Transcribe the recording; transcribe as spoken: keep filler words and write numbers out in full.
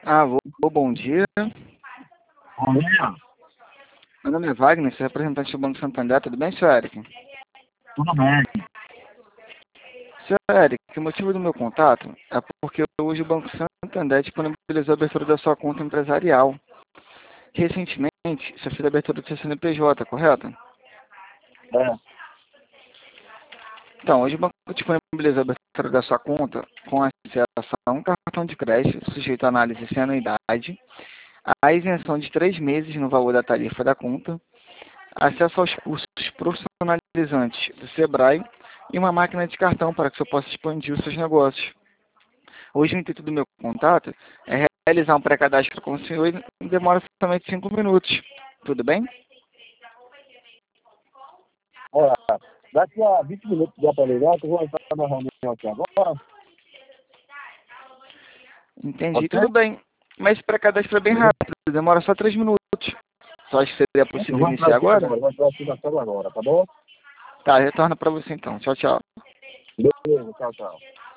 Alô, bom dia. Bom dia, Meu nome é Wagner, sou representante do Banco Santander. Tudo bem, senhor Eric? tudo bem? Senhor Eric, o motivo do meu contato é porque hoje o Banco Santander disponibilizou a abertura da sua conta empresarial. Recentemente, você fez a abertura do seu C N P J, correto? É, Então, hoje o banco disponibilizou a abertura da sua conta com acesso a um cartão de crédito sujeito à análise sem anuidade, a isenção de três meses no valor da tarifa da conta, acesso aos cursos profissionalizantes do Sebrae e uma máquina de cartão para que você possa expandir os seus negócios. Hoje o intuito do meu contato é realizar um pré-cadastro com o senhor e demora somente cinco minutos. Tudo bem? olha, daqui a vinte minutos dá para ligar, que eu vou entrar na reunião aqui agora, Entendi, ok? tudo bem. Mas esse pré-cadastro é bem rápido, demora só três minutos. Só acho que seria Eu possível vou entrar iniciar aqui agora? agora, vou entrar aqui na tela agora, tá bom? Tá, retorna para você então. Tchau, tchau. Beleza, tchau, tchau.